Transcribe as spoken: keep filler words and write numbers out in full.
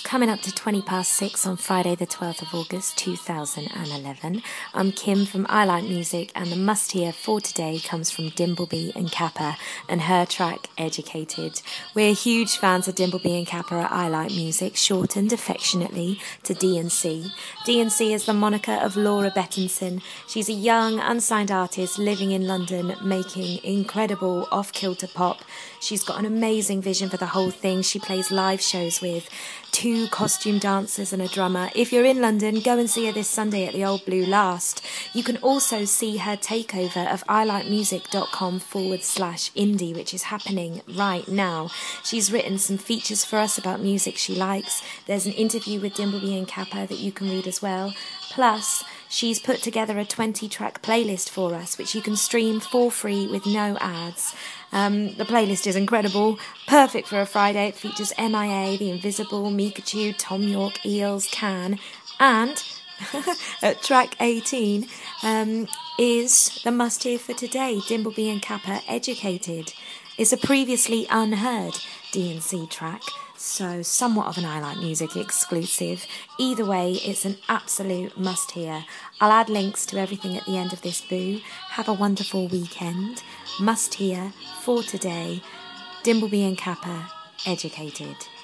coming up to twenty past six on Friday the twelfth of August two thousand eleven. I'm Kim from I Like Music, and the must hear for today comes from Dimbleby and Kappa and her track Educated. We're huge fans of Dimbleby and Kappa at I Like Music, shortened affectionately to D and C. D and C is the moniker of Laura Bettinson. She's a young, unsigned artist living in London, making incredible off-kilter pop. She's got an amazing vision for the whole thing. She plays live shows with two costume dancers and a drummer. If you're in London, go and see her this Sunday at the Old Blue Last. You can also see her takeover of ilikemusic.com forward slash indie, which is happening right now. She's written some features for us about music she likes. There's an interview with Dimbleby and Kappa that you can read as well. Plus, she's put together a twenty-track playlist for us, which you can stream for free with no ads. Um, the playlist is incredible, perfect for a Friday. It features M I A, The Invisible, Mikachu, Tom York, Eels, Can, and at track eighteen um, is the must-hear for today, Dimbleby and Kappa, Educated. It's a previously unheard D and C track, so somewhat of an I Like Music exclusive. Either way, it's an absolute must-hear. I'll add links to everything at the end of this boo. Have a wonderful weekend. Must-hear for today, Dimbleby and Kappa, Educated.